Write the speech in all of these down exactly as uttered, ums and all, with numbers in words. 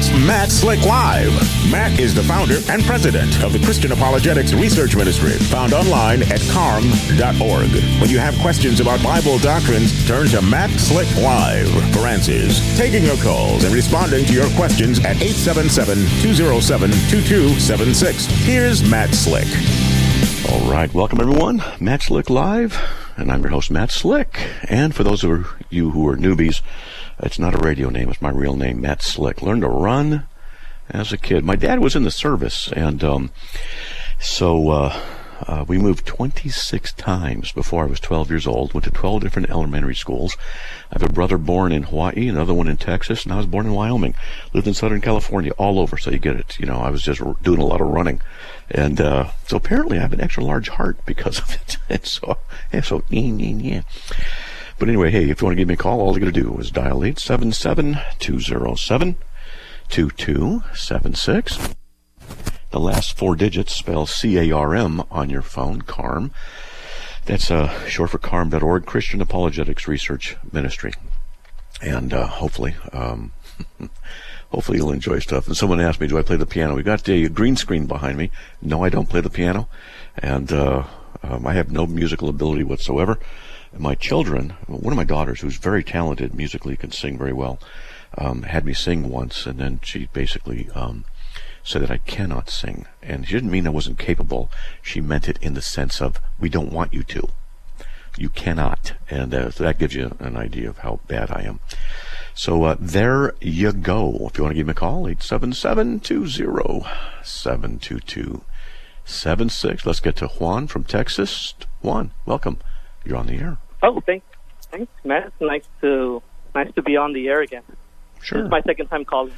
It's Matt Slick Live. Matt is the founder and president of the Christian Apologetics Research Ministry, found online at carm dot org. When you have questions about Bible doctrines, turn to Matt Slick Live for answers. Taking your calls and responding to your questions at eight seven seven, two oh seven, two two seven six. Here's Matt Slick. All right, welcome everyone. Matt Slick Live, and I'm your host, Matt Slick. And for those of you who are newbies, it's not a radio name, it's my real name, Matt Slick. Learned to run as a kid. My dad was in the service, and um, so uh, uh, we moved twenty-six times before I was twelve years old. Went to twelve different elementary schools. I have a brother born in Hawaii, another one in Texas, and I was born in Wyoming. Lived in Southern California, all over, so you get it. You know, I was just doing a lot of running. And uh, so apparently I have an extra large heart because of it. And so, and so, yeah. But anyway, hey, if you want to give me a call, all you got to do is dial eight seven seven, two oh seven, two two seven six. The last four digits spell C A R M on your phone, CARM. That's uh, short for carm dot org, Christian Apologetics Research Ministry. And uh, hopefully, um, hopefully you'll enjoy stuff. And someone asked me, do I play the piano? We got a green screen behind me. No, I don't play the piano. And uh, um, I have no musical ability whatsoever. My children, one of my daughters, who's very talented musically, can sing very well, um, had me sing once, and then she basically um, said that I cannot sing. And she didn't mean I wasn't capable. She meant it in the sense of, we don't want you to. You cannot. And uh, so that gives you an idea of how bad I am. So uh, there you go. If you want to give me a call, eight seven seven, two oh seven, two two seven six. Let's get to Juan from Texas. Juan, welcome. You're on the air. Oh, thanks, thanks, Matt. It's nice to nice to be on the air again. Sure. This is my second time calling.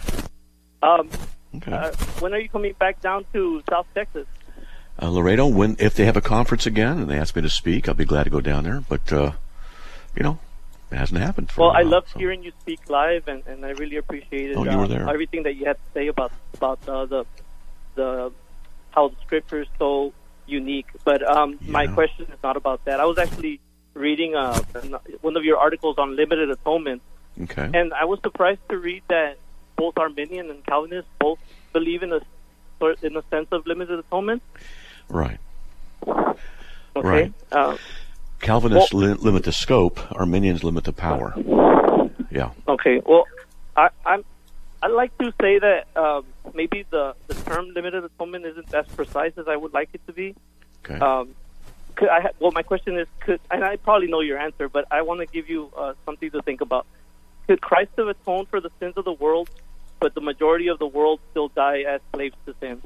Um, okay. Uh, when are you coming back down to South Texas? Uh, Laredo, when if they have a conference again and they ask me to speak, I'll be glad to go down there. But uh, you know, it hasn't happened. For well, a while, I loved so. hearing you speak live, and, and I really appreciated oh, you were there. uh, everything that you had to say about about uh, the the how the scripture is so unique. But um, yeah. my question is not about that. I was actually reading uh, one of your articles on limited atonement, okay. and I was surprised to read that both Arminian and Calvinists both believe in a in a sense of limited atonement. Right. Okay. Right. Uh, Calvinists well, li- limit the scope. Arminians limit the power. Yeah. Okay. Well, I, I'm. I'd like to say that um, maybe the, the term limited atonement isn't as precise as I would like it to be. Okay. Um, could I ha- well, my question is, could, and I probably know your answer, but I want to give you uh, something to think about. Could Christ have atoned for the sins of the world, but the majority of the world still die as slaves to sin?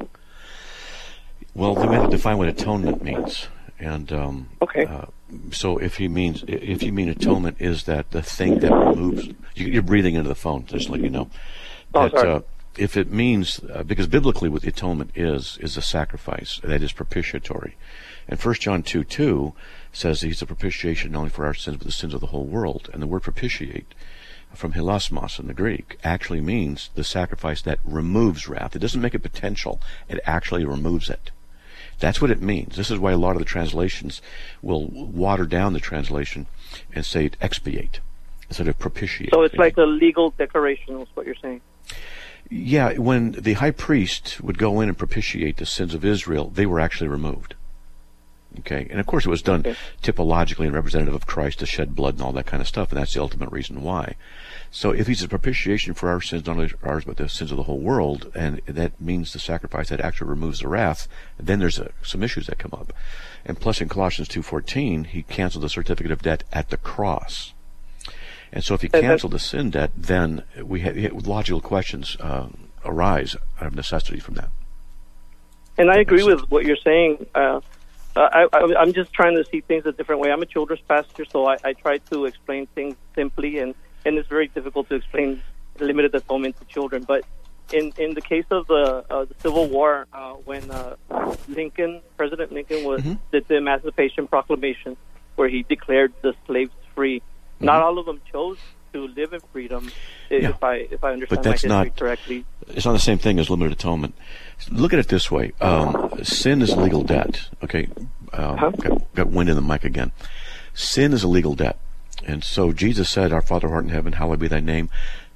Well, then we have to define what atonement means. And um, okay. Uh, so if he means, if you mean atonement is that the thing that removes, you, you're breathing into the phone, just to let you know. That, oh, sorry. Uh, if it means, uh, because biblically what the atonement is, is a sacrifice that is propitiatory. And First John two two says that he's a propitiation not only for our sins, but the sins of the whole world. And the word propitiate, from hilasmos in the Greek, actually means the sacrifice that removes wrath. It doesn't make it potential. It actually removes it. That's what it means. This is why a lot of the translations will water down the translation and say expiate instead of propitiate. So it's like a legal declaration is what you're saying. Yeah, when the high priest would go in and propitiate the sins of Israel, they were actually removed. Okay, and of course it was done okay. typologically and representative of Christ to shed blood and all that kind of stuff, and that's the ultimate reason why. So if he's a propitiation for our sins, not only ours, but the sins of the whole world, and that means the sacrifice that actually removes the wrath, then there's a, some issues that come up. And plus in Colossians two fourteen, he canceled the certificate of debt at the cross. And so if he canceled the sin debt, then we have logical questions uh, arise out of necessity from that. And I agree with what you're saying. Uh, I, I, I'm just trying to see things a different way. I'm a children's pastor, so I, I try to explain things simply, and, and it's very difficult to explain limited atonement to children. But in, in the case of the, uh, the Civil War, uh, when uh, Lincoln, President Lincoln, was mm-hmm. did the Emancipation Proclamation, where he declared the slaves free. Mm-hmm. Not all of them chose to live in freedom, yeah. if I if I understand but that's my history not, correctly. It's not the same thing as limited atonement. Look at it this way. Um, sin is legal debt. Okay, um, huh? got, got wind in the mic again. Sin is a legal debt. And so Jesus said, Our Father who art in heaven, hallowed be thy name.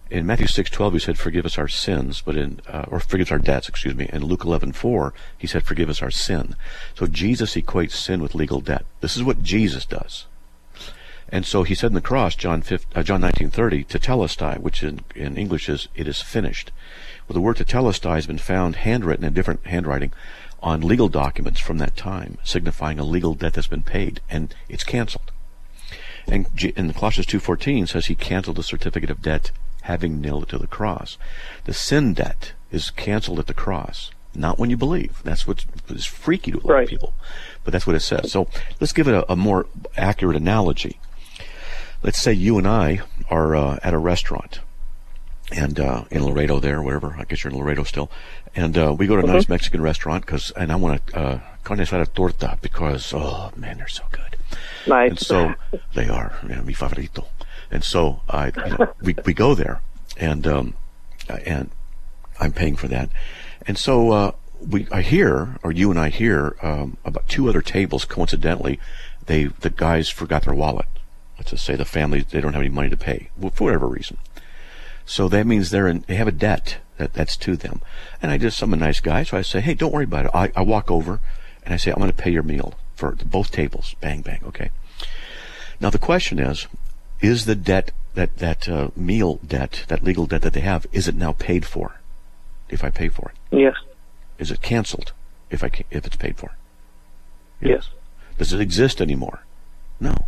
In Matthew six twelve, he said, forgive us our sins, but in, uh, or forgive us our debts, excuse me. In Luke eleven four, he said, forgive us our sin. So Jesus equates sin with legal debt. This is what Jesus does. And so he said in the cross, John nineteen thirty, tetelestai, which in, in English is, it is finished. Well, the word tetelestai has been found handwritten in different handwriting on legal documents from that time, signifying a legal debt that's been paid, and it's canceled. And in Colossians two fourteen says he canceled the certificate of debt, having nailed it to the cross. The sin debt is canceled at the cross, not when you believe. That's what's is freaky to a lot right. of people, but that's what it says. So let's give it a, a more accurate analogy. Let's say you and I are uh, at a restaurant, and uh, in Laredo there, wherever, I guess you're in Laredo still, and uh, we go to a mm-hmm. nice Mexican restaurant, cause, and I want a uh, carne asada torta, because, oh man, they're so good. Nice. And so, they are, you know, mi favorito. And so, I, you know, we, we go there, and, um, and I'm paying for that. And so, uh, we, I hear, or you and I hear, um, about two other tables, coincidentally, they, the guys forgot their wallet. Let's just say the family, they don't have any money to pay, well, for whatever reason. So that means they're in, they have a debt that, that's to them. And I just, I'm a nice guy, so I say, hey, don't worry about it. I, I walk over, and I say, I'm going to pay your meal for both tables. Bang, bang, okay. Now the question is, is the debt, that, that uh, meal debt, that legal debt that they have, is it now paid for if I pay for it? Yes. Is it canceled if I if it's paid for? Yes. Does it exist anymore? No.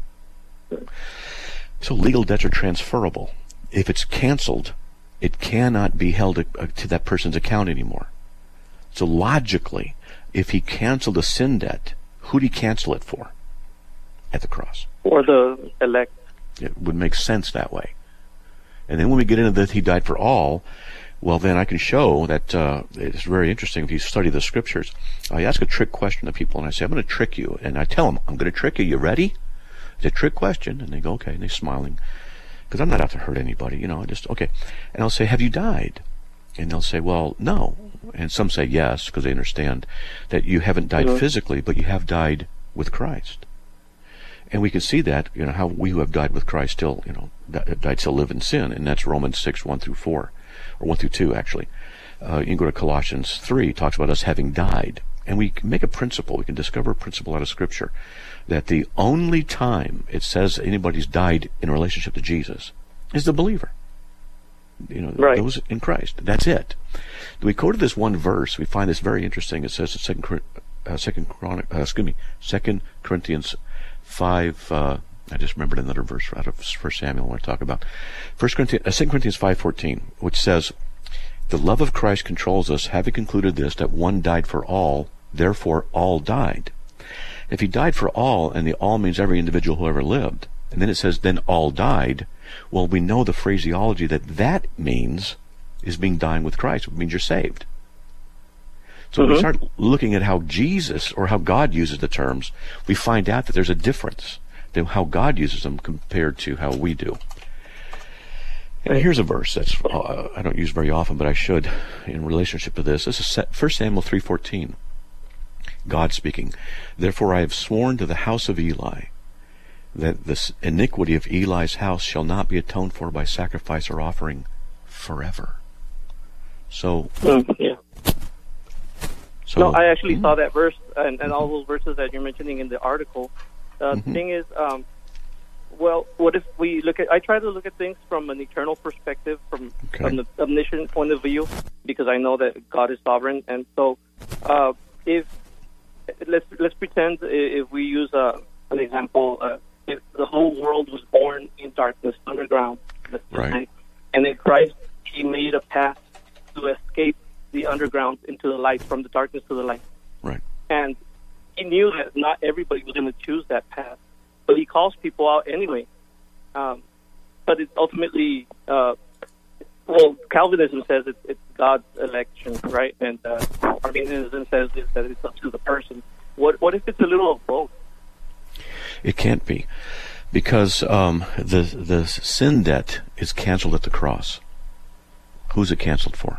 So legal debts are transferable. If it's canceled, it cannot be held to, to that person's account anymore. So logically, if he canceled a sin debt, who'd he cancel it for? At the cross. Or the elect. It would make sense that way. And then when we get into that he died for all, well, then I can show that uh, it's very interesting if you study the scriptures. I ask a trick question to people, and I say, I'm going to trick you. And I tell them, I'm going to trick you. You ready? It's a trick question. And they go, okay. And they're smiling. Because I'm not out to hurt anybody. You know, I just, okay. And I'll say, have you died? And they'll say, well, no. And some say yes, because they understand that you haven't died mm-hmm. physically, but you have died with Christ. And we can see that, you know, how we who have died with Christ still, you know, died still live in sin. And that's Romans six, one through four. Or one through two, actually. Uh, you can go to Colossians three, it talks about us having died. And we can make a principle, we can discover a principle out of Scripture, that the only time it says anybody's died in relationship to Jesus is the believer. You know, right. those in Christ. That's it. We go to this one verse, we find this very interesting. It says in Second, uh, Second, Chronic, uh, excuse me, Second Corinthians five, uh, I just remembered another verse out of First Samuel I want to talk about. First Corinthians, uh, Second Corinthians five fourteen, which says, the love of Christ controls us, having concluded this, that one died for all, therefore all died. If he died for all, and the all means every individual who ever lived, and then it says, then all died, well, we know the phraseology that that means is being dying with Christ. It means you're saved. So mm-hmm. when we start looking at how Jesus, or how God uses the terms, we find out that there's a difference than how God uses them compared to how we do. And here's a verse that's uh, I don't use very often, but I should in relationship to this. This is First Samuel three fourteen. God speaking, therefore I have sworn to the house of Eli that the iniquity of Eli's house shall not be atoned for by sacrifice or offering forever. So, mm, yeah. So, no, I actually mm-hmm. saw that verse and, and all those verses that you're mentioning in the article. Uh, mm-hmm. The thing is, um, well, what if we look at, I try to look at things from an eternal perspective, from, okay. from the omniscient point of view, because I know that God is sovereign. And so, uh, if, let's, let's pretend if we use uh, an example, uh, if the whole world was born in darkness, underground, right. and in Christ, he made a path to escape the underground into the light, from the darkness to the light. Right. And he knew that not everybody was going to choose that path, but he calls people out anyway. Um, but it's ultimately, uh, well, Calvinism says it's, it's God's election, right? And uh, Arminianism says that it's up to the person. What what if it's a little of both? It can't be, because um, the the sin debt is canceled at the cross. Who's it canceled for?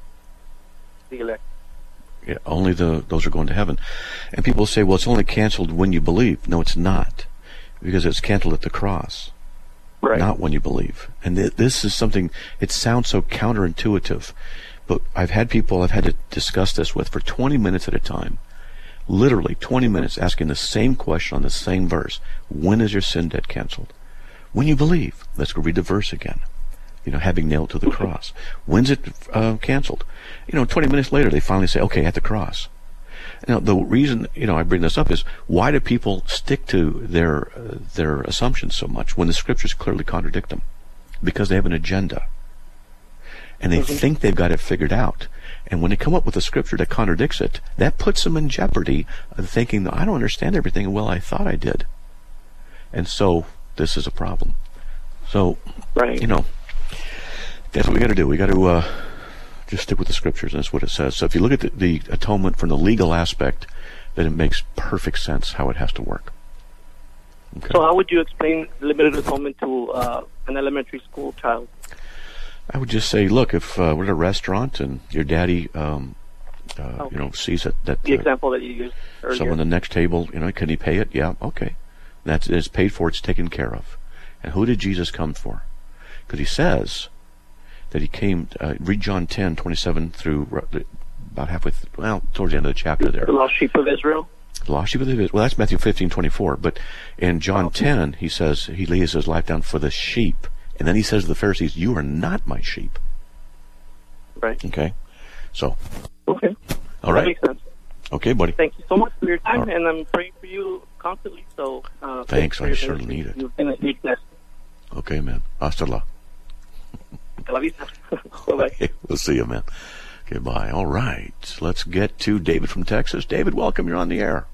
The elect. Yeah, only the those are going to heaven. And people say, well, it's only canceled when you believe. No, it's not, because it's canceled at the cross. right. not when you believe. And th- this is something, it sounds so counterintuitive, but I've had people I've had to discuss this with for twenty minutes at a time, literally twenty minutes, asking the same question on the same verse. When is your sin debt canceled? When you believe. Let's go read the verse again. You know, having nailed to the cross. When's it uh, canceled? You know, twenty minutes later, they finally say, okay, at the cross. Now, the reason, you know, I bring this up is, why do people stick to their uh, their assumptions so much when the scriptures clearly contradict them? Because they have an agenda. And they mm-hmm. think they've got it figured out. And when they come up with a scripture that contradicts it, that puts them in jeopardy of thinking, that I don't understand everything well I thought I did. And so, this is a problem. So, right. you know, that's what we got to do. We got to uh, just stick with the scriptures, and that's what it says. So if you look at the, the atonement from the legal aspect, then it makes perfect sense how it has to work. Okay. So how would you explain limited atonement to uh, an elementary school child? I would just say, look, if uh, we're at a restaurant and your daddy, um, uh, okay. you know, sees that, that the uh, example that you used earlier. someone at the next table, you know, can he pay it? Yeah, okay. That's it's paid for. It's taken care of. And who did Jesus come for? Because he says that he came. Uh, read John ten twenty-seven through about halfway. Th- well, towards the end of the chapter there. The lost sheep of Israel. The lost sheep of Israel. Well, that's Matthew fifteen twenty-four. But in John ten, he says he lays his life down for the sheep. And then he says to the Pharisees, you are not my sheep. Right. Okay. So. Okay. All right. That makes sense. Okay, buddy. Thank you so much for your time, right. and I'm praying for you constantly. So. Uh, thanks. I you certainly need it. You've been a huge blessing. Okay, man. Hasta la. Bye-bye. Okay, we'll see you, man. Okay, bye. All right. Let's get to David from Texas. David, welcome. You're on the air.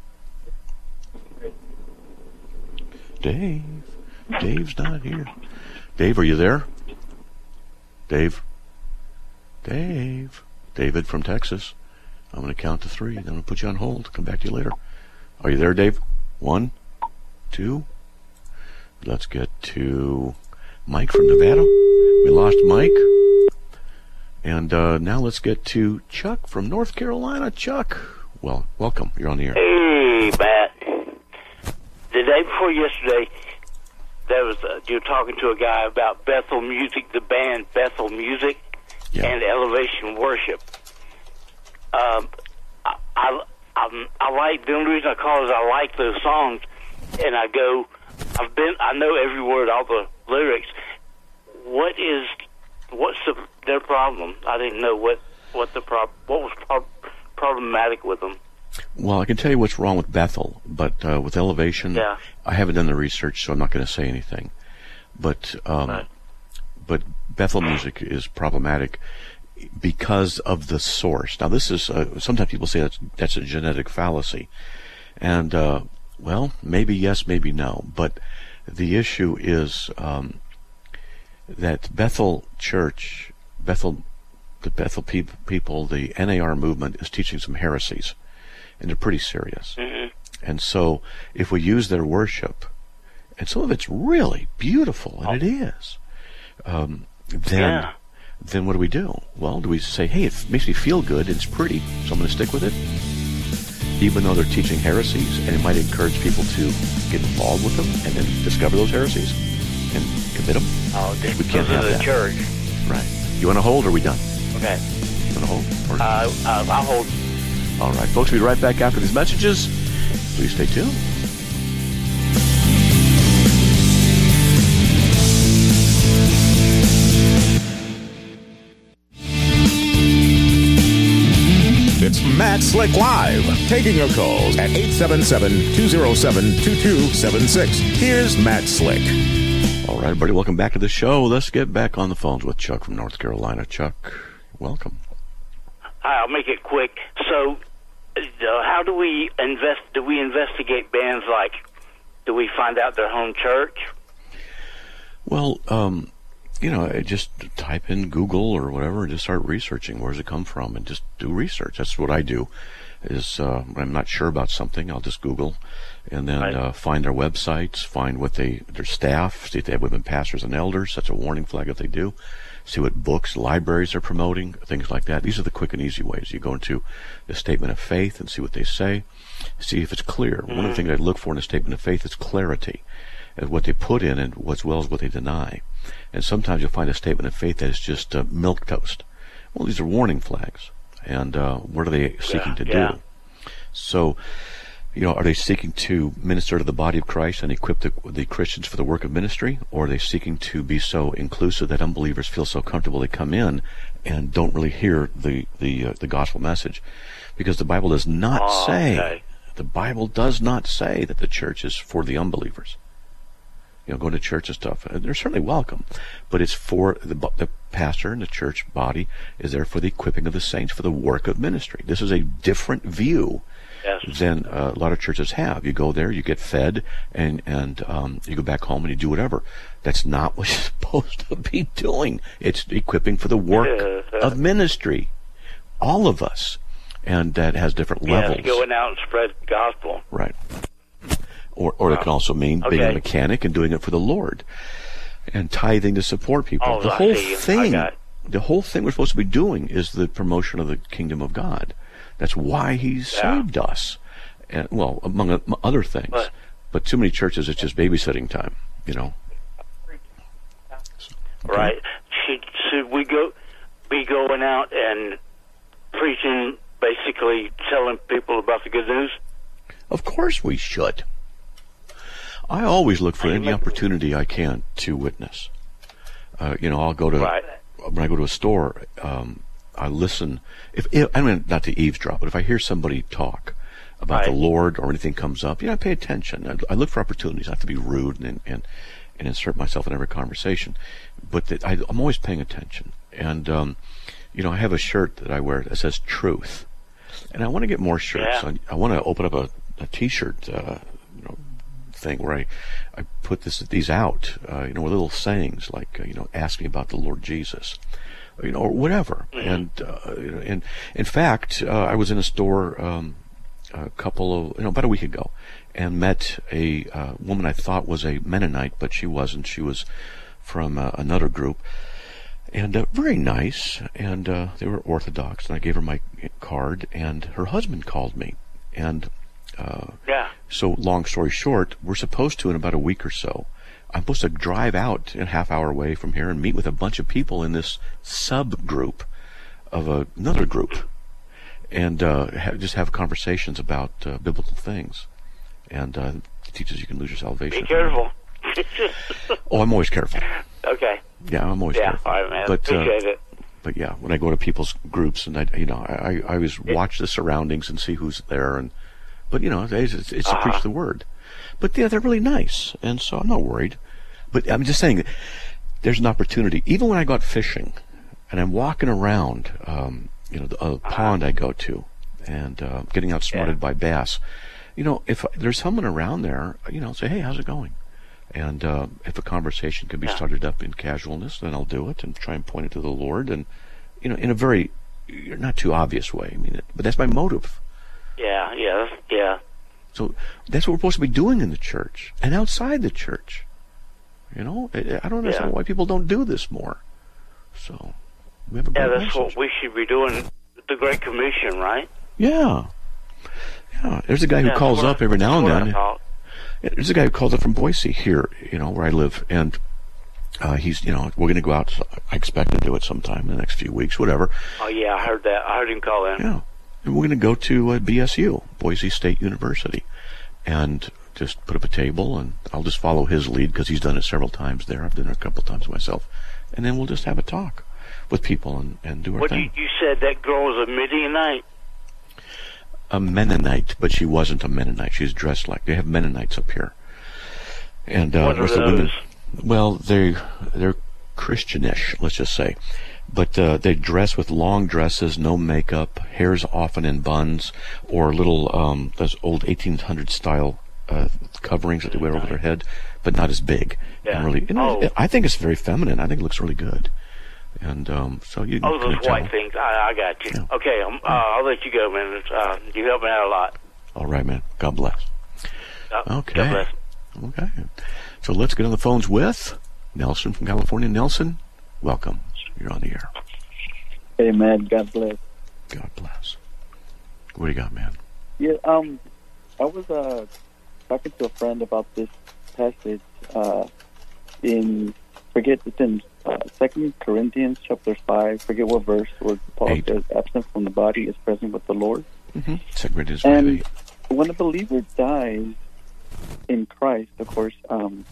Dave. Dave's not here. Dave, are you there? Dave? Dave? David from Texas. I'm going to count to three. Then I'm going to put you on hold. Come back to you later. Are you there, Dave? One, two. Let's get to Mike from Nevada. We lost Mike. And uh, now let's get to Chuck from North Carolina. Chuck, well, welcome. You're on the air. Hey, Matt. The day before yesterday, there was uh, you were talking to a guy about Bethel Music, the band Bethel Music, yeah. and Elevation Worship. Um, I, I, I, I like the only reason I call is I like those songs, and I go, I've been, I know every word, all the lyrics. What is, what's the, their problem? I didn't know what, what the prob, what was prob, problematic with them. Well, I can tell you what's wrong with Bethel, but uh, with Elevation, yeah. I haven't done the research, so I'm not going to say anything. But um, right. but Bethel Music is problematic because of the source. Now, this is uh, sometimes people say that's that's a genetic fallacy, and uh, well, maybe yes, maybe no. But the issue is um, that Bethel Church, Bethel, the Bethel pe- people, the N A R movement is teaching some heresies. And they're pretty serious. Mm-hmm. And so if we use their worship, and some of it's really beautiful, and oh. it is, um, then yeah. then what do we do? Well, do we say, hey, it makes me feel good, it's pretty, so I'm going to stick with it? Even though they're teaching heresies, and it might encourage people to get involved with them and then discover those heresies and commit them. Oh, this we can't have the that. Church. Right. You want to hold, or are we done? Okay. You want to hold? Or... Uh, uh, I'll hold. All right, folks, we'll be right back after these messages. Please stay tuned. It's Matt Slick Live, taking your calls at eight seven seven, two oh seven, two two seven six. Here's Matt Slick. All right, everybody, welcome back to the show. Let's get back on the phones with Chuck from North Carolina. Chuck, welcome. Hi, I'll make it quick. So, Uh, how do we invest? Do we investigate bands like? Do we find out their home church? Well, um, you know, just type in Google or whatever, and just start researching. Where does it come from? And just do research. That's what I do. Is uh, when I'm not sure about something, I'll just Google, and then right. uh, find their websites, find what they their staff, see if they have women pastors and elders. That's a warning flag if they do. See what books, libraries are promoting, things like that. These are the quick and easy ways. You go into the statement of faith and see what they say. See if it's clear. Mm-hmm. One of the things I look for in a statement of faith is clarity. as what they put in and as well as what they deny. And sometimes you'll find a statement of faith that is just uh, milquetoast. Well, these are warning flags. And uh, what are they seeking yeah, to yeah. do? So, you know, are they seeking to minister to the body of Christ and equip the, the Christians for the work of ministry? Or are they seeking to be so inclusive that unbelievers feel so comfortable they come in and don't really hear the, the, uh, the gospel message? Because the Bible does not oh, say, okay. the Bible does not say that the church is for the unbelievers. You know, going to church and stuff, they're certainly welcome, but it's for the, the pastor and the church body is there for the equipping of the saints for the work of ministry. This is a different view yes. than uh, a lot of churches have. You go there, you get fed, and and um, you go back home and you do whatever. That's not what you're supposed to be doing. It's equipping for the work uh, of ministry. All of us, and that has different yes, levels. Going out and spread the gospel. Right. Or, or it can also mean okay. being a mechanic and doing it for the Lord, and tithing to support people. Oh, the I whole see. thing, I got the whole thing we're supposed to be doing is the promotion of the kingdom of God. That's why He Yeah. saved us, and well, among other things. But, but too many churches, it's just babysitting time. You know. Okay. Right? Should should we go be going out and preaching, basically telling people about the good news? Of course we should. I always look for any Amen. opportunity I can to witness. Uh, you know, I'll go to Right. when I go to a store. Um, I listen. If, if I mean, not to eavesdrop, but if I hear somebody talk about Right. the Lord or anything comes up, you know, I pay attention. I, I look for opportunities. I have to be rude and and, and insert myself in every conversation, but that I, I'm always paying attention. And um, you know, I have a shirt that I wear that says "Truth," and I want to get more shirts. Yeah. I, I want to open up a, a T-shirt. Uh, you know, thing where I, I put this these out, uh, you know, with little sayings like, uh, you know, ask me about the Lord Jesus, or, you know, or whatever. Mm-hmm. And uh, and in fact, uh, I was in a store um, a couple of, you know, about a week ago, and met a uh, woman I thought was a Mennonite, but she wasn't. She was from uh, another group, and uh, very nice, and uh, they were Orthodox. And I gave her my card, and her husband called me, and. Uh, yeah. So, long story short, we're supposed to, in about a week or so, I'm supposed to drive out a half hour away from here and meet with a bunch of people in this subgroup of a, another group, and uh, ha- just have conversations about uh, biblical things. And uh, it teaches you can lose your salvation. Be careful. Oh, I'm always careful. Okay. Yeah, I'm always yeah, careful. all right, man. But, Appreciate uh, it. But yeah, when I go to people's groups, and I, you know, I, I always watch the surroundings and see who's there, and but you know, it's, it's, it's to uh-huh. preach the word. But yeah, they're really nice, and so I'm not worried. But I'm just saying, there's an opportunity. Even when I go out fishing, and I'm walking around, um, you know, the uh, uh-huh. pond I go to, and uh, getting outsmarted yeah. by bass. You know, if there's someone around there, you know, say, hey, how's it going? And uh, if a conversation can be yeah. started up in casualness, then I'll do it and try and point it to the Lord, and you know, in a very not too obvious way. I mean, it, but that's my motive. Yeah, yeah, yeah. So that's what we're supposed to be doing in the church and outside the church. You know, I, I don't understand yeah. why people don't do this more. So we have a yeah, great that's message. what we should be doing. The Great Commission, right? Yeah, yeah. There's a guy who yeah, calls up every now and then. There's a guy who calls up from Boise here, you know, where I live, and uh, he's, you know, we're going to go out. I expect to do it sometime in the next few weeks, whatever. Oh yeah, I heard that. I heard him call in. Yeah. And we're going to go to uh, B S U, Boise State University, and just put up a table, and I'll just follow his lead because he's done it several times there. I've done it a couple times myself. And then we'll just have a talk with people and, and do our what thing. You, you said that girl was a Midianite? A Mennonite, but she wasn't a Mennonite. She's dressed like, they have Mennonites up here. And uh, what are the those? women, well, they, they're Christianish, let's just say. But uh, they dress with long dresses, no makeup, hair's often in buns, or little, um, those old eighteen hundred style uh, coverings that they wear over their head, but not as big. Yeah. And really, you know, oh. I think it's very feminine. I think it looks really good. And um, so you Oh, can those tell. white things. I, I got you. Yeah. Okay, um, uh, I'll let you go, man. Uh, you helped me out a lot. All right, man. God bless. Uh, Okay. God bless. Okay. So let's get on the phones with Nelson from California. Nelson, welcome. You're on the air. Hey, man. God bless. God bless. What do you got, man? Yeah, um, I was uh talking to a friend about this passage, uh, in, forget, it's in uh, Second Corinthians chapter five, forget what verse, where Paul Eight. says, absent from the body is present with the Lord. Mm-hmm. Second Corinthians five, And eight. when a believer dies in Christ, of course, um,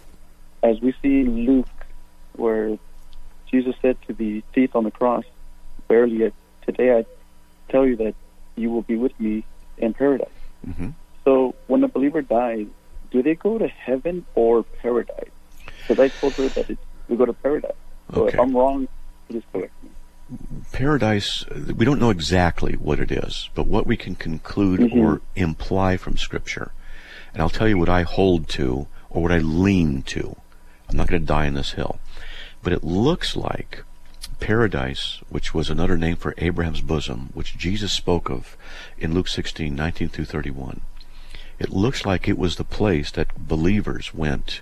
as we see in Luke, where Jesus said to the thief on the cross, "Verily, today I tell you that you will be with me in paradise." Mm-hmm. So when a believer dies, do they go to heaven or paradise? Because I told her that it's, we go to paradise. So Okay. if I'm wrong, please correct me. Paradise, we don't know exactly what it is, but what we can conclude Mm-hmm. or imply from Scripture. And I'll tell you what I hold to or what I lean to. I'm not going to die on this hill. But it looks like paradise, which was another name for Abraham's bosom, which Jesus spoke of in Luke sixteen, nineteen through thirty-one. It looks like it was the place that believers went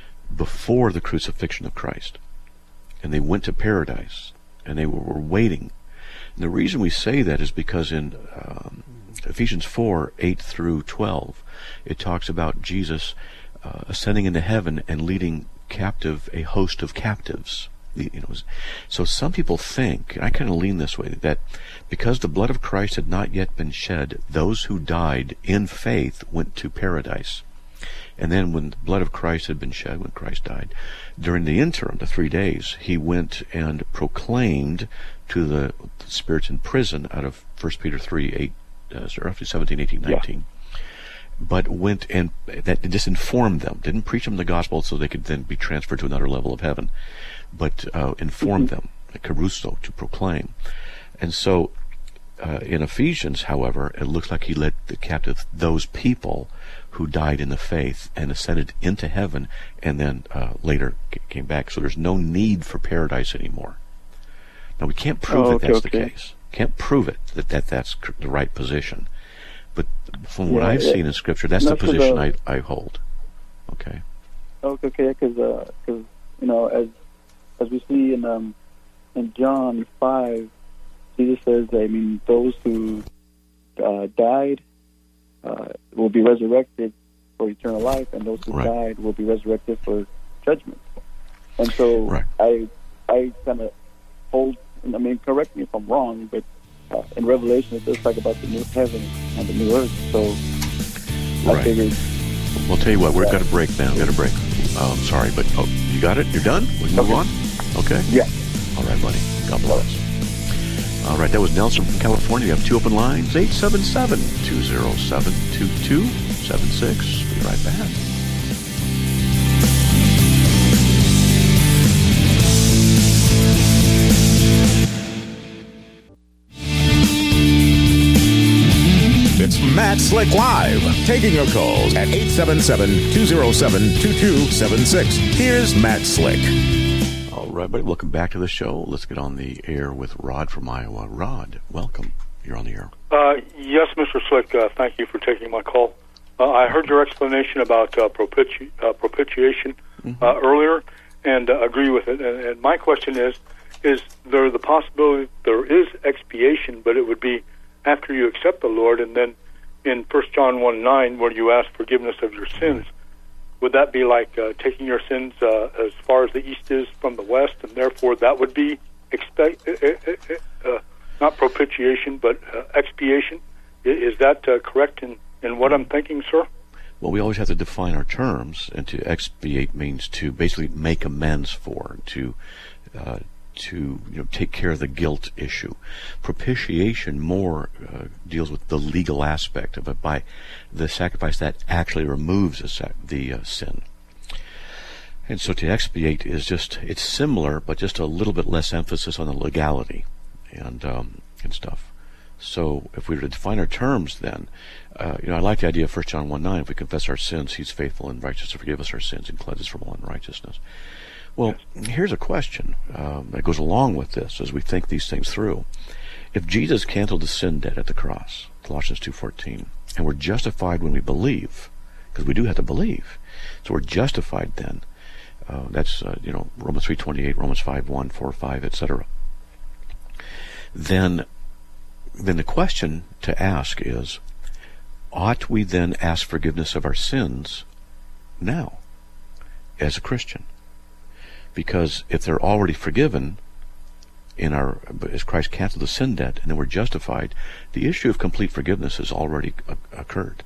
before the crucifixion of Christ. And they went to paradise, and they were, were waiting. And the reason we say that is because in um, Ephesians four, eight through twelve, it talks about Jesus uh, ascending into heaven and leading captive a host of captives. You know, so some people think, and I kind of lean this way, that because the blood of Christ had not yet been shed, those who died in faith went to paradise. And then when the blood of Christ had been shed, when Christ died, during the interim, the three days, he went and proclaimed to the, the spirits in prison out of First Peter three, eight, uh, so roughly seventeen, eighteen, nineteen. Yeah. But went and that just informed them, didn't preach them the gospel so they could then be transferred to another level of heaven, but uh, informed them, caruso, to proclaim. And so uh, in Ephesians, however, it looks like he led the captive those people who died in the faith and ascended into heaven and then uh, later came back. So there's no need for paradise anymore. Now, we can't prove oh, that okay, that's okay. the case. Can't prove it, that, that that's the right position. But from what Yeah, I've yeah. seen in Scripture, that's No, the 'cause, position uh, I, I hold. Okay. Okay, okay, because uh, you know, as as we see in um, in John five, Jesus says, I mean, those who uh, died uh, will be resurrected for eternal life, and those who Right. died will be resurrected for judgment. And so, Right. I I kind of hold. I mean, correct me if I'm wrong, but uh, in Revelation it does talk about the new heaven and the new earth. So I Right. figured. Well, I'll tell you what, we've Yeah. got a break now. We've got a break. Um, sorry, but oh, you got it? You're done? We can move Okay. on? Okay? Yeah. All right, buddy. God bless. All right, that was Nelson from California. We have two open lines, eight seven seven, two zero seven, two two seven six. Be right back. It's Matt Slick Live, taking your calls at eight seven seven, two zero seven, two two seven six. Here's Matt Slick. All right, buddy. Welcome back to the show. Let's get on the air with Rod from Iowa. Rod, welcome. You're on the air. Uh, yes, Mister Slick, uh, thank you for taking my call. Uh, I heard your explanation about uh, propiti- uh, propitiation Mm-hmm. uh, earlier and uh, agree with it. And, and my question is, is there the possibility there is expiation, but it would be after you accept the Lord, and then in First John one nine, where you ask forgiveness of your sins, would that be like uh, taking your sins uh, as far as the east is from the west, and therefore that would be expect, uh, uh, not propitiation, but uh, expiation? I- Is that uh, correct in, in what I'm thinking, sir? Well, we always have to define our terms, and to expiate means to basically make amends for, to uh, to you know take care of the guilt issue. Propitiation more uh, deals with the legal aspect of it, by the sacrifice that actually removes the, sac- the uh, sin. And so to expiate is just, it's similar, but just a little bit less emphasis on the legality and um, and stuff. So if we were to define our terms, then, uh, you know, I like the idea of First John one nine, if we confess our sins, he's faithful and righteous to forgive us our sins and cleanse us from all unrighteousness. Well, here's a question um, that goes along with this as we think these things through. If Jesus canceled the sin debt at the cross, Colossians two fourteen, and we're justified when we believe, because we do have to believe, so we're justified then. Uh, that's, uh, you know, Romans three twenty-eight, Romans five one, four five, et cetera. Then, then the question to ask is, ought we then ask forgiveness of our sins now? as a Christian. Because if they're already forgiven in our, as Christ canceled the sin debt and then we're justified, the issue of complete forgiveness has already occurred.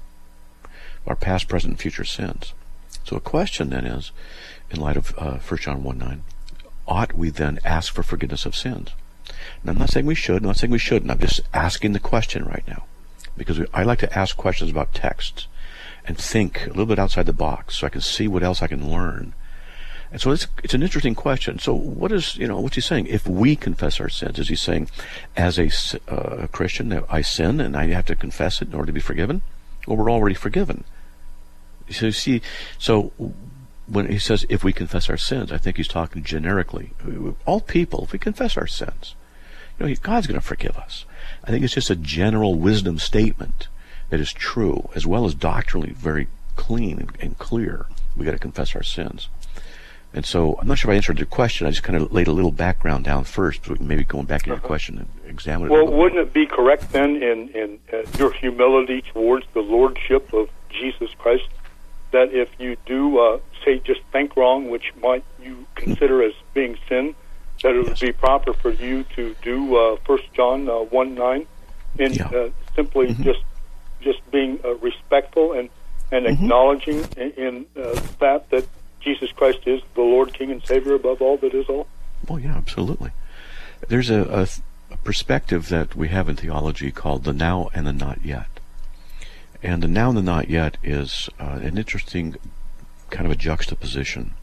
Our past, present, and future sins. So a question then is, in light of uh, First John one nine, ought we then ask for forgiveness of sins? And I'm not saying we should, I'm not saying we shouldn't, I'm just asking the question right now. Because we, I like to ask questions about texts and think a little bit outside the box so I can see what else I can learn. And so it's it's an interesting question. So what is, you know, what's he saying? If we confess our sins, is he saying, as a uh, Christian, that I sin and I have to confess it in order to be forgiven? Well, we're already forgiven. So you see, so when he says, if we confess our sins, I think he's talking generically. All people, if we confess our sins, you know, God's going to forgive us. I think it's just a general wisdom statement that is true, as well as doctrinally very clean and clear. We got to confess our sins. And so I'm not sure if I answered your question. I just kind of laid a little background down first, so maybe going back to your question and examine it. Well, wouldn't it be correct then in, in uh, your humility towards the lordship of Jesus Christ, that if you do, uh, say, just think wrong, which might you consider as being sin, that it would yes. be proper for you to do uh, First John uh, one nine, in yeah. uh, simply mm-hmm. just just being uh, respectful and, and mm-hmm. acknowledging in, in uh, that that Jesus Christ is the Lord, King, and Savior above all that is all? Oh, yeah, absolutely. There's a, a, a perspective that we have in theology called the now and the not yet. And the now and the not yet is uh, an interesting kind of a juxtaposition.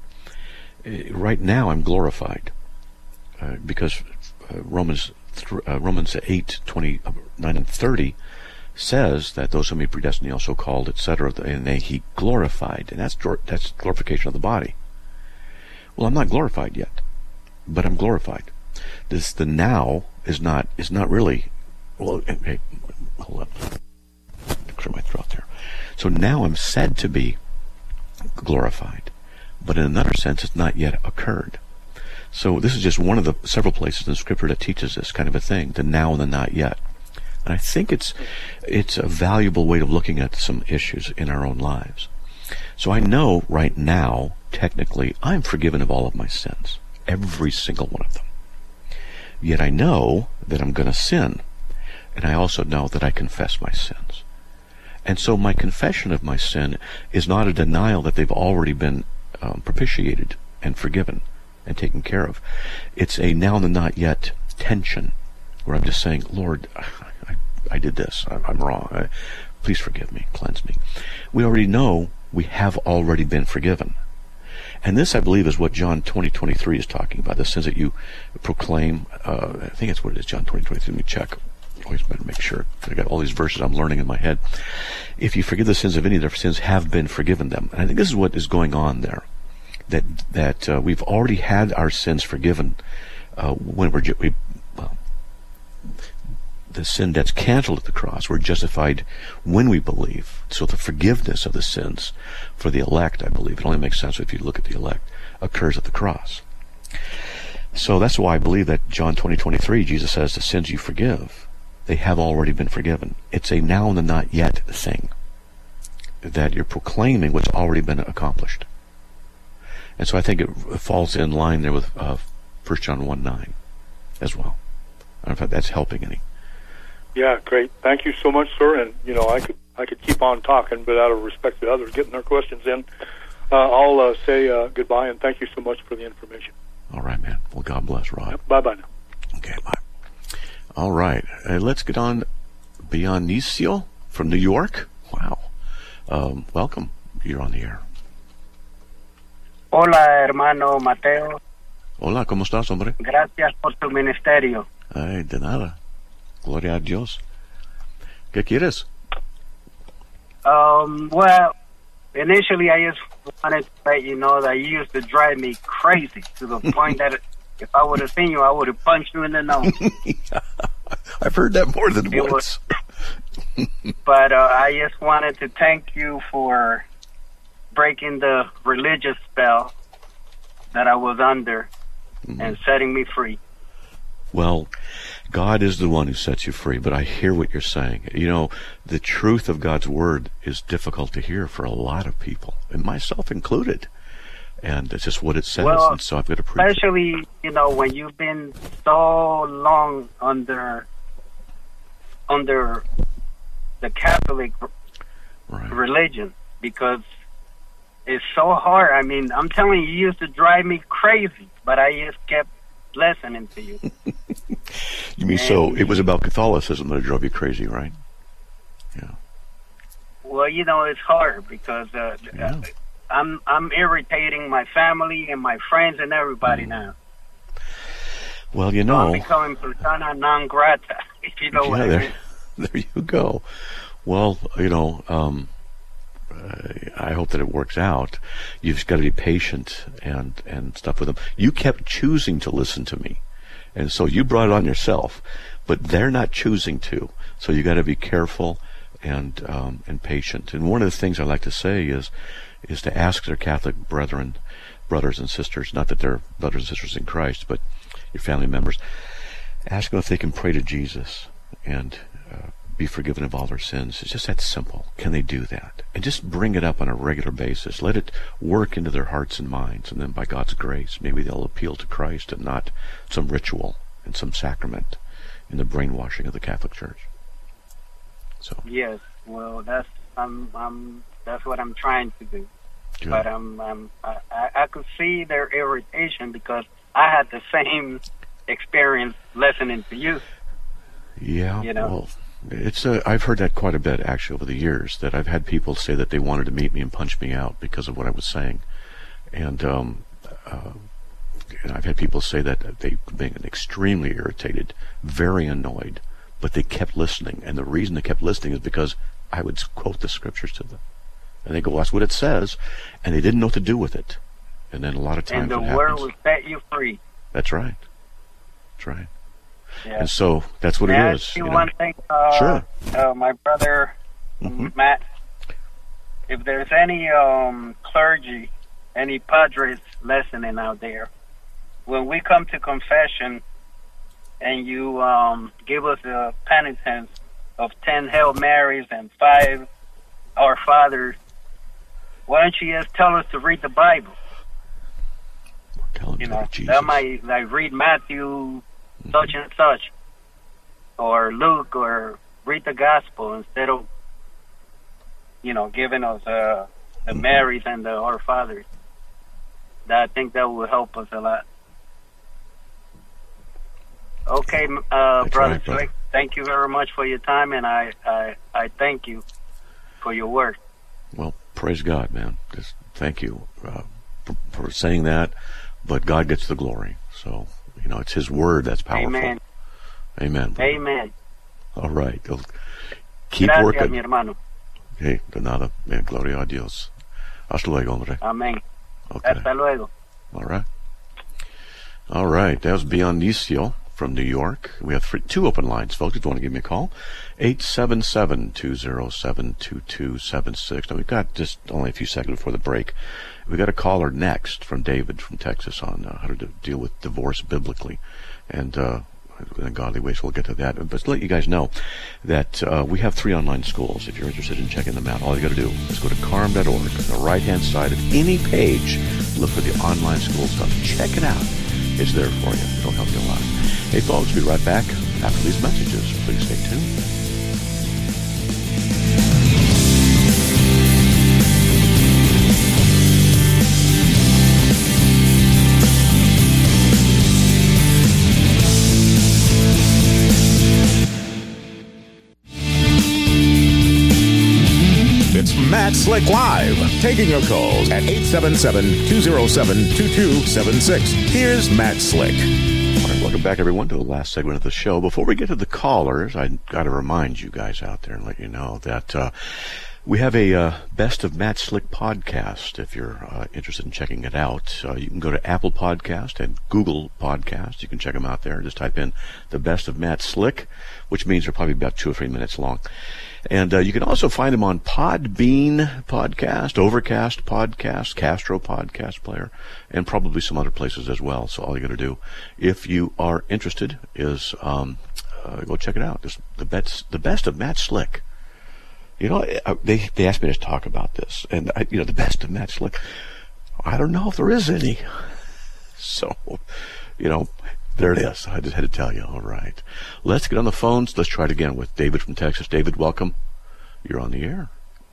Uh, right now I'm glorified uh, because uh, Romans th- uh, Romans eight twenty-nine and thirty says that those whom he predestined he also called, et cetera, and they he glorified, and that's that's glorification of the body. Well, I'm not glorified yet, but I'm glorified. This the now is not is not really. Well, hey, hold up. Clear my throat there. So now I'm said to be glorified, but in another sense, it's not yet occurred. So this is just one of the several places in the Scripture that teaches this kind of a thing: the now and the not yet. And I think it's it's a valuable way of looking at some issues in our own lives. So I know right now, technically, I'm forgiven of all of my sins, every single one of them. Yet I know that I'm going to sin, and I also know that I confess my sins. And so my confession of my sin is not a denial that they've already been um, propitiated and forgiven and taken care of. It's a now and not yet tension, where I'm just saying, Lord, I, I did this. I, I'm wrong. I, please forgive me. Cleanse me. We already know we have already been forgiven. And this, I believe, is what John twenty twenty-three is talking about. The sins that you proclaim. Uh, I think that's what it is, John twenty twenty-three. Let me check. Always better make sure. I got all these verses I'm learning in my head. If you forgive the sins of any, their sins have been forgiven them. And I think this is what is going on there. That that uh, we've already had our sins forgiven uh, when we're we, well, the sin debt's canceled at the cross. We're justified when we believe. So the forgiveness of the sins for the elect, I believe, it only makes sense if you look at the elect, occurs at the cross. So that's why I believe that John twenty twenty-three, Jesus says, the sins you forgive, they have already been forgiven. It's a now and a not yet thing, that you're proclaiming what's already been accomplished. And so I think it falls in line there with uh, First John one nine as well. I don't know if that's helping any. Yeah, great. Thank you so much, sir. And, you know, I could I could keep on talking, but out of respect to others getting their questions in, uh, I'll uh, say uh, goodbye and thank you so much for the information. All right, man. Well, God bless, Rod. Yep, bye-bye now. Okay, bye. All right. Uh, let's get on Beyonicio from New York. Wow. Um, welcome. You're on the air. Hola, hermano Mateo. Hola, ¿cómo estás, hombre? Gracias por tu ministerio. Ay, de nada. Gloria a Dios. ¿Qué quieres? Um, well, initially I just wanted to let you know that you used to drive me crazy to the point that if I would have seen you, I would have punched you in the nose. Yeah, I've heard that more than it once. Was, but uh, I just wanted to thank you for breaking the religious spell that I was under mm-hmm. and setting me free. Well, God is the one who sets you free, but I hear what you're saying. You know, the truth of God's Word is difficult to hear for a lot of people, and myself included. And it's just what it says, well, and so I've got to preach. Especially, you know, when you've been so long under under the Catholic right. religion, because it's so hard. I mean, I'm telling you, you used to drive me crazy, but I just kept listening to you. You mean, and, so it was about Catholicism that drove you crazy, right? Yeah. Well, you know, it's hard because uh, yeah. I'm I'm irritating my family and my friends and everybody mm. now. Well, you know, so I'm becoming persona non grata, if you know yeah, what I there, mean. There you go. Well, you know, um, uh, I hope that it works out. You've just got to be patient and, and stuff with them. You kept choosing to listen to me, and so you brought it on yourself, but they're not choosing to. So you got to be careful and um, and patient. And one of the things I like to say is is to ask their Catholic brethren, brothers and sisters, not that they're brothers and sisters in Christ, but your family members, ask them if they can pray to Jesus and uh, be forgiven of all their sins. It's just that simple. Can they do that? And just bring it up on a regular basis. Let it work into their hearts and minds, and then by God's grace, maybe they'll appeal to Christ and not some ritual and some sacrament in the brainwashing of the Catholic Church. So yes, well, that's I'm I'm that's what I'm trying to do. Good. But I'm, I'm I I could see their irritation because I had the same experience listening to you. Yeah, you know? well, it's a, I've heard that quite a bit, actually, over the years, that I've had people say that they wanted to meet me and punch me out because of what I was saying. And, um, uh, and I've had people say that they've been extremely irritated, very annoyed, but they kept listening. And the reason they kept listening is because I would quote the scriptures to them. And they go, well, that's what it says. And they didn't know what to do with it. And then a lot of times And the what word happens, will set you free. That's right. That's right. Yeah. And so that's what May it I is. ask you You know? one thing, uh, Sure. Uh, my brother, Mm-hmm. Matt, if there's any um, clergy, any padres listening out there, when we come to confession and you um, give us a penitence of ten Hail Marys and five Our Fathers, why don't you just tell us to read the Bible? You know, that might like read Matthew such and such, or Luke, or read the Gospel instead of, you know, giving us uh, the mm-hmm. Marys and the Our Fathers. That, I think that will help us a lot. Okay, uh, brother, right, brother. Thank you very much for your time, and I, I, I thank you for your work. Well, praise God, man. Just thank you uh, for, for saying that. But God gets the glory. So, you know, it's His word that's powerful. Amen. Amen. Brother. Amen. All right. Well, keep Gracias, working. mi hermano. Hey, de nada. Man, gloria a Dios. Hasta luego, hombre. Amen. Okay. Hasta luego. All right. All right. That was Beyondicio from New York. We have three, two open lines, folks, if you want to give me a call. eight seven seven, two zero seven, two two seven six. Now, we've got just only a few seconds before the break. We've got a caller next from David from Texas on uh, how to deal with divorce biblically. And uh, in godly ways, we'll get to that. But to let you guys know that uh, we have three online schools. If you're interested in checking them out, all you got to do is go to carm dot org. On the right-hand side of any page, look for the online school stuff. Check it out. It's there for you. It'll help you a lot. Hey, folks, we'll be right back after these messages. Please stay tuned. It's Matt Slick Live, taking your calls at eight seven seven, two zero seven, two two seven six. Here's Matt Slick. All right, welcome back, everyone, to the last segment of the show. Before we get to the callers, I got to remind you guys out there and let you know that uh, we have a uh, Best of Matt Slick podcast. If you're uh, interested in checking it out, uh, you can go to Apple Podcast and Google Podcast. You can check them out there. Just type in the Best of Matt Slick, which means they're probably about two or three minutes long. And uh, you can also find them on Podbean Podcast, Overcast Podcast, Castro Podcast Player, and probably some other places as well. So all you got to do, if you are interested, is um, uh, go check it out. It's the best, the best of Matt Slick. You know, they they asked me to talk about this, and I, you know, the best of Matt Slick. I don't know if there is any. So, you know, there it is. I just had to tell you. All right. Let's get on the phones. Let's try it again with David from Texas. David, welcome. You're on the air.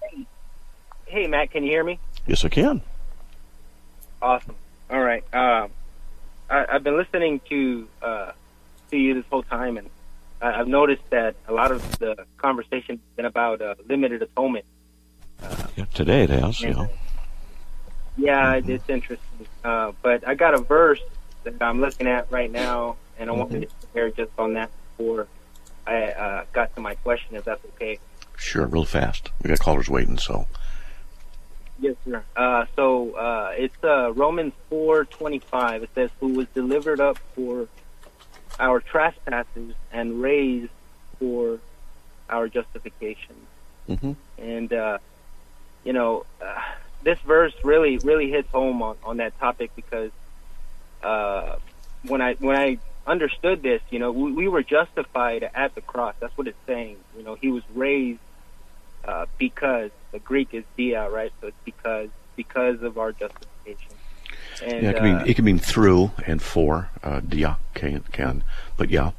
Hey, Matt, can you hear me? Yes, I can. Awesome. All right. Uh, I, I've been listening to uh, to you this whole time, and I, I've noticed that a lot of the conversation has been about uh, limited atonement. Uh, yeah, today it has, you know. Yeah, mm-hmm. It's interesting. Uh, but I got a verse that I'm looking at right now, and I mm-hmm. wanted to share just on that before I uh, got to my question, if that's okay. Sure, real fast. We got callers waiting, so. Yes, sir. Uh, so uh, it's uh, Romans four twenty-five. It says, "Who was delivered up for our trespasses and raised for our justification." Mm-hmm. And uh, you know, uh, this verse really, really hits home on, on that topic because uh, when I when I understood this, you know, we, we were justified at the cross. That's what it's saying. You know, he was raised uh, because the Greek is dia, right? So it's because because of our justification. And, yeah, it can mean uh, it can mean through and for uh, dia can can, but yeah.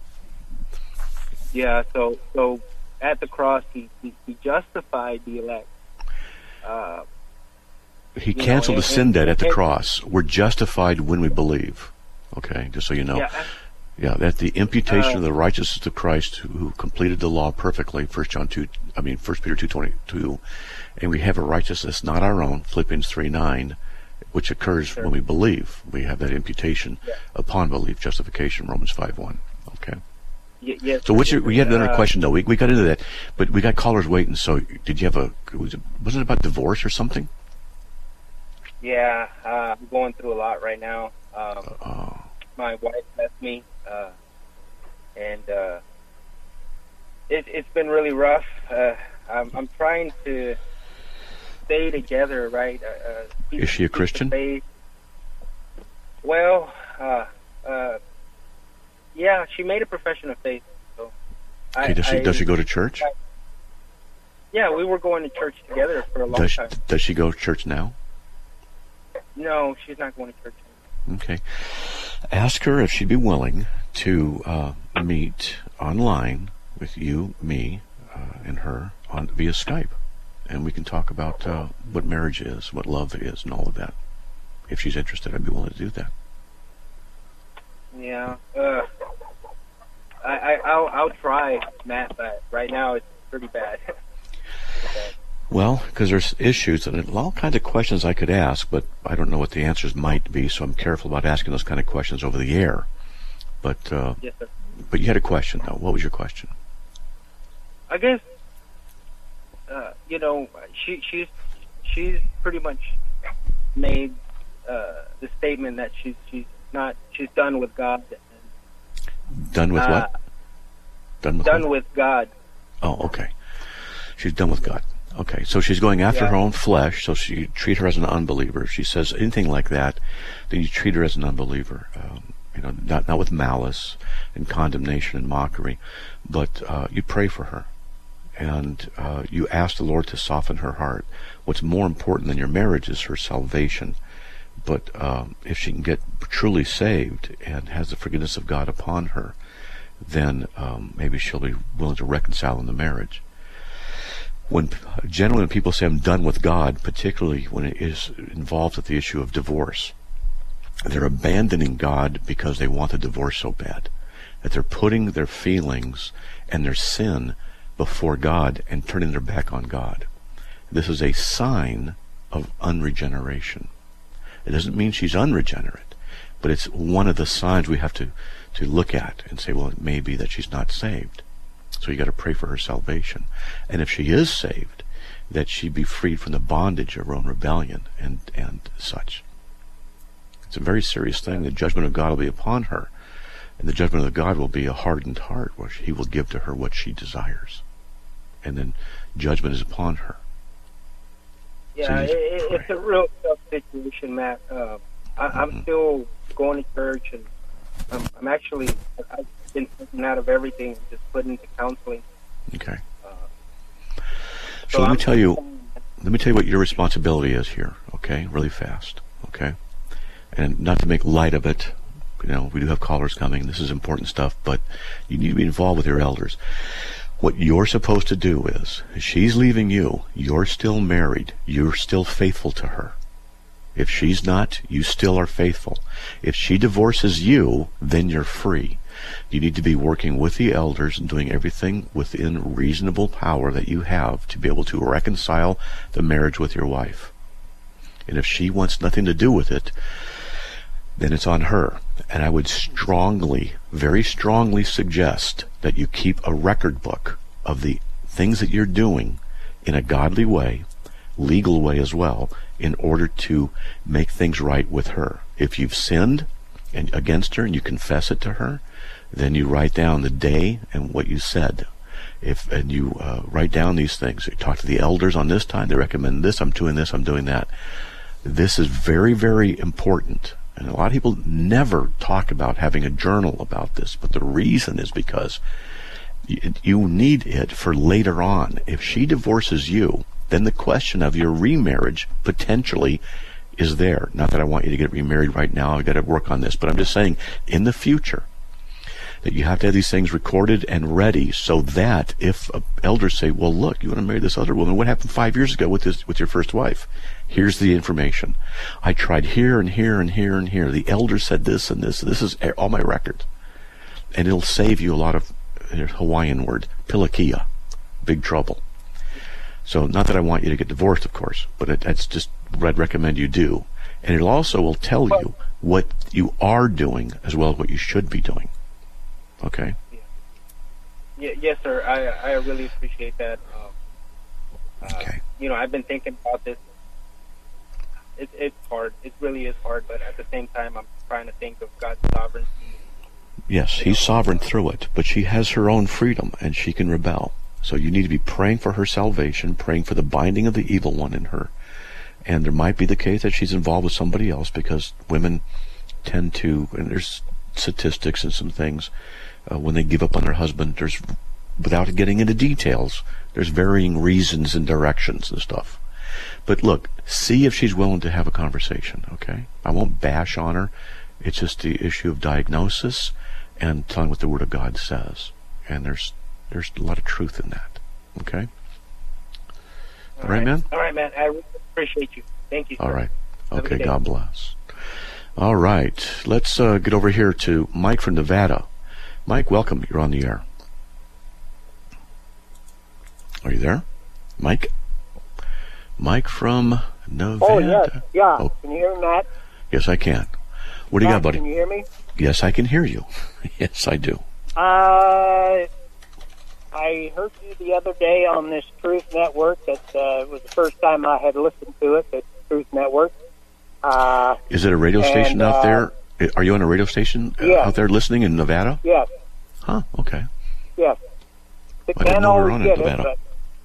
Yeah. So so at the cross, he he, he justified the elect. Uh, he canceled know, and, the sin debt at the and, cross. We're justified when we believe. Okay, just so you know. Yeah. Yeah, that the imputation uh, of the righteousness of Christ, who, who completed the law perfectly, First John two, I mean First Peter two twenty two, and we have a righteousness not our own, Philippians three nine, which occurs sure. when we believe. We have that imputation yeah. upon belief, justification, Romans five one. Okay. Y- yes. So what's your? We had another uh, question though. We we got into that, but we got callers waiting. So did you have a? Was it, was it about divorce or something? Yeah, uh, I'm going through a lot right now. Um, uh, my wife left me. Uh, and uh, it, it's been really rough. Uh, I'm, I'm trying to stay together, right? Uh, uh, keep, Is she a Christian? Well, uh, uh, yeah, she made a profession of faith. So okay, I, does she I, does she go to church? I, yeah, we were going to church together for a long does, time. Does she go to church now? No, she's not going to church anymore. Okay. Ask her if she'd be willing to uh, meet online with you, me, uh, and her on via Skype, and we can talk about uh, what marriage is, what love is, and all of that. If she's interested, I'd be willing to do that. Yeah, uh, I, I I'll, I'll try, Matt, but right now it's pretty bad. pretty bad. Well, because there's issues and all kinds of questions I could ask, but I don't know what the answers might be, so I'm careful about asking those kind of questions over the air. But uh, yes, sir. But you had a question, though. What was your question? I guess, uh, you know, she she's she's pretty much made uh, the statement that she's she's not she's done with God. And, done with uh, what? Done with done what? with God. Oh, okay. She's done with God. Okay, so she's going after yeah. her own flesh, so she treat her as an unbeliever. If she says anything like that, then you treat her as an unbeliever. Um, you know, not not with malice and condemnation and mockery, but uh, you pray for her, and uh, you ask the Lord to soften her heart. What's more important than your marriage is her salvation. But um, if she can get truly saved and has the forgiveness of God upon her, then um, maybe she'll be willing to reconcile in the marriage. When generally when people say I'm done with God, particularly when it is involved with the issue of divorce, they're abandoning God because they want the divorce so bad that they're putting their feelings and their sin before God and turning their back on God. This is a sign of unregeneration. It doesn't mean she's unregenerate, but it's one of the signs we have to, to look at and say, well, it may be that she's not saved. So you got to pray for her salvation. And if she is saved, that she be freed from the bondage of her own rebellion and, and such. It's a very serious thing. The judgment of God will be upon her. And the judgment of God will be a hardened heart, where he will give to her what she desires. And then judgment is upon her. Yeah, so it, it's a real tough situation, Matt. Uh, I, I'm mm-hmm. still going to church, and I'm, I'm actually... I, been taken out of everything and just put into counseling. Okay. Uh, so, so let I'm me tell you, let me tell you what your responsibility is here. Okay, really fast. okay? And not to make light of it, you know, we do have callers coming. This is important stuff, but you need to be involved with your elders. What you're supposed to do is, she's leaving you, you're still married, you're still faithful to her. If she's not, you still are faithful. If she divorces you, then you're free. You need to be working with the elders and doing everything within reasonable power that you have to be able to reconcile the marriage with your wife. And if she wants nothing to do with it, then it's on her. And I would strongly, very strongly suggest that you keep a record book of the things that you're doing in a godly way, legal way as well, in order to make things right with her. If you've sinned and against her and you confess it to her, then you write down the day and what you said. If and you uh, write down these things. You talk to the elders on this time. They recommend this. I'm doing this. I'm doing that. This is very, very important. And a lot of people never talk about having a journal about this, but the reason is because you, you need it for later on. If she divorces you, then the question of your remarriage potentially is there. Not that I want you to get remarried right now. I've got to work on this, but I'm just saying in the future that you have to have these things recorded and ready so that if elders say, well, look, you want to marry this other woman, what happened five years ago with this, with your first wife? Here's the information. I tried here and here and here and here. The elder said this and this. This is all my records. And it'll save you a lot of, Hawaiian word, pilakia, big trouble. So not that I want you to get divorced, of course, but it, that's just what I'd recommend you do. And it also will tell you what you are doing as well as what you should be doing. Okay? Yeah. Yeah, yes, sir. I I really appreciate that. Um, uh, okay. You know, I've been thinking about this. It, it's hard. It really is hard, but at the same time, I'm trying to think of God's sovereignty. Yes, He's sovereign through it, but she has her own freedom, and she can rebel. So you need to be praying for her salvation, praying for the binding of the evil one in her. And there might be the case that she's involved with somebody else, because women tend to, and there's statistics and some things, uh, when they give up on their husband, there's, without getting into details, there's varying reasons and directions and stuff. But look, see if she's willing to have a conversation, okay? I won't bash on her. It's just the issue of diagnosis and telling what the Word of God says. And there's there's a lot of truth in that, okay? All, All right, right, man? All right, man. I really appreciate you. Thank you, sir. All right. Okay, God bless. All right. Let's uh, get over here to Mike from Nevada. Mike, welcome. You're on the air. Are you there? Mike? Mike from Nevada. Oh, yes. Yeah. Oh. Can you hear me, Matt? Yes, I can. What do you Matt, got, buddy? Can you hear me? Yes, I can hear you. Yes, I do. Uh, I heard you the other day on this Truth Network. That uh, was the first time I had listened to it, the Truth Network. Uh, Is it a radio and, station out uh, there? Are you on a radio station uh, yes. out there listening in Nevada? Yes. Huh, okay. Yes. I didn't know we were on in Nevada. It,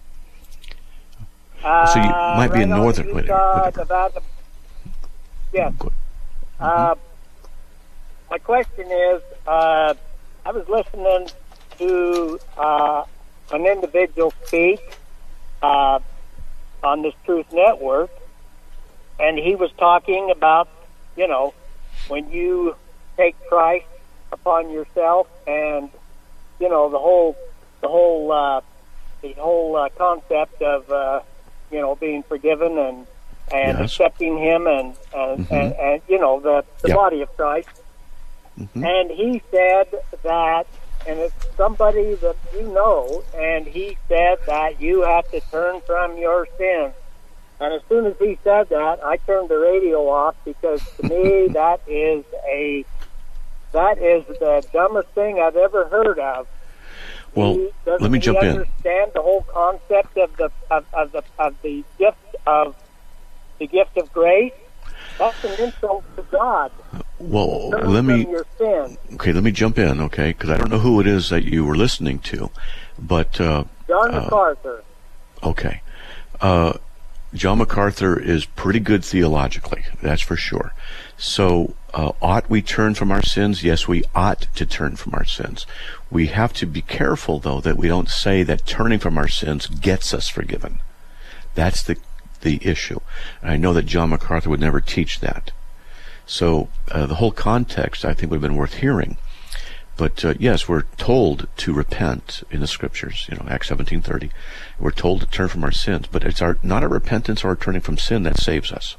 but, uh, so you might be right in northern Utah, whatever. Nevada. Yes. Good. Uh, my question is, uh, I was listening to uh, an individual speak uh, on this Truth Network, and he was talking about, you know, when you take Christ upon yourself, and you know the whole, the whole, uh, the whole uh, concept of, uh, you know, being forgiven and and yes. accepting Him, and and, mm-hmm. and, and you know the the yep. body of Christ. Mm-hmm. And he said that, and it's somebody that you know, and he said that you have to turn from your sins. And as soon as he said that, I turned the radio off, because to me that is a that is the dumbest thing I've ever heard of. Well, he, let me jump he in. Understand the whole concept of the of, of the of the gift of the gift of grace? That's an insult to God. Well, turn let me. Your sin. Okay, let me jump in. Okay, because I don't know who it is that you were listening to, but uh, John uh, MacArthur. Okay. Uh, John MacArthur is pretty good theologically, that's for sure. So, uh, ought we turn from our sins? Yes, we ought to turn from our sins. We have to be careful, though, that we don't say that turning from our sins gets us forgiven. That's the the issue. And I know that John MacArthur would never teach that. So uh, the whole context, I think, would have been worth hearing. But uh, yes, we're told to repent in the Scriptures, you know, Acts seventeen thirty. We're told to turn from our sins, but it's our not our repentance or our turning from sin that saves us.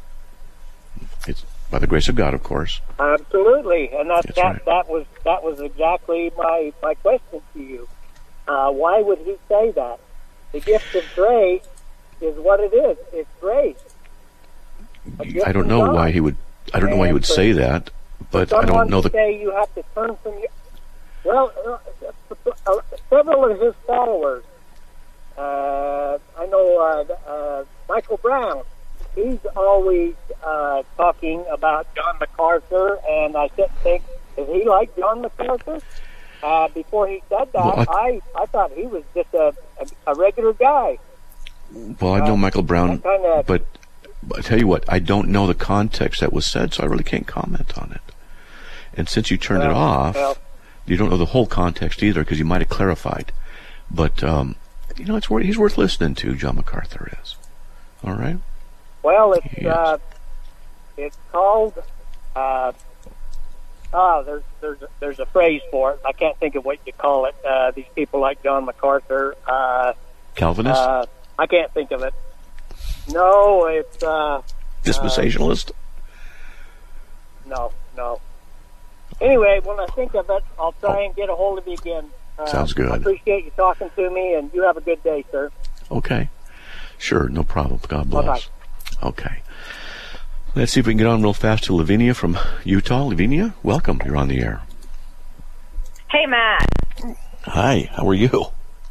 It's by the grace of God, of course. Absolutely, and that That's that, right. that was that was exactly my my question to you. Uh, why would he say that? The gift of grace is what it is. It's grace. I don't know why he would. I don't know why he would say that, but I don't know the. Say you have to turn from your. Well, uh, uh, several of his followers. Uh, I know uh, uh, Michael Brown. He's always uh, talking about John MacArthur, and I didn't think, is he like John MacArthur? Uh, before he said that, Well, I, I, I thought he was just a, a, a regular guy. well, I know uh, Michael Brown, kinda, but I tell you what, I don't know the context that was said, so I really can't comment on it. And since you turned well, it off, well, you don't know the whole context either, because you might have clarified. But um, you know, it's worth, he's worth listening to. John MacArthur is. All right. Well, it's Yes. uh, it's called. Uh, ah, there's there's there's a phrase for it. I can't think of what you call it. Uh, these people like John MacArthur. Uh, Calvinist, uh, I can't think of it. No, it's uh, dispensationalist. uh, no, no. Anyway, when I think of it, I'll try and get a hold of you again. Uh, Sounds good. I appreciate you talking to me, and you have a good day, sir. Okay, sure, no problem. God bless. Bye-bye. Okay. Let's see if we can get on real fast to Lavinia from Utah. Lavinia, welcome. You're on the air. Hey, Matt. Hi, how are you?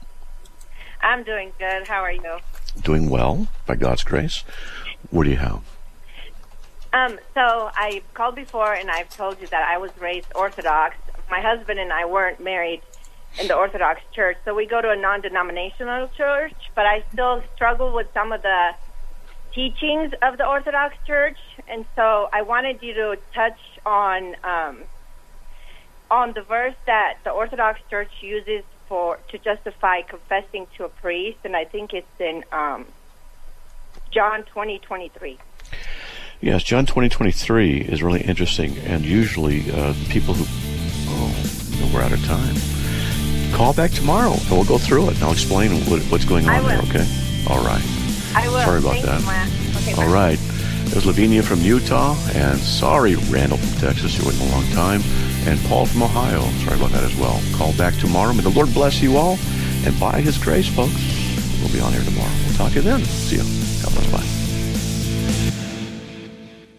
I'm doing good. How are you? Doing well, by God's grace. What do you have? Um, so I called before, and I've told you that I was raised Orthodox. My husband and I weren't married in the Orthodox Church, so we go to a non-denominational church, but I still struggle with some of the teachings of the Orthodox Church, and so I wanted you to touch on um, on the verse that the Orthodox Church uses for to justify confessing to a priest, and I think it's in um, John twenty twenty-three. Yes, John twenty twenty-three is really interesting, and usually uh, people who, oh, we're out of time. Call back tomorrow, and we'll go through it, and I'll explain what, what's going on there, okay? All right. I will. Sorry about Thank that. You, Ma. Okay, All bye. right. It was Lavinia from Utah, and sorry, Randall from Texas, you're waiting a long time, and Paul from Ohio. Sorry about that as well. Call back tomorrow. May the Lord bless you all, and by His grace, folks, we'll be on here tomorrow. We'll talk to you then. See you. God bless. Bye.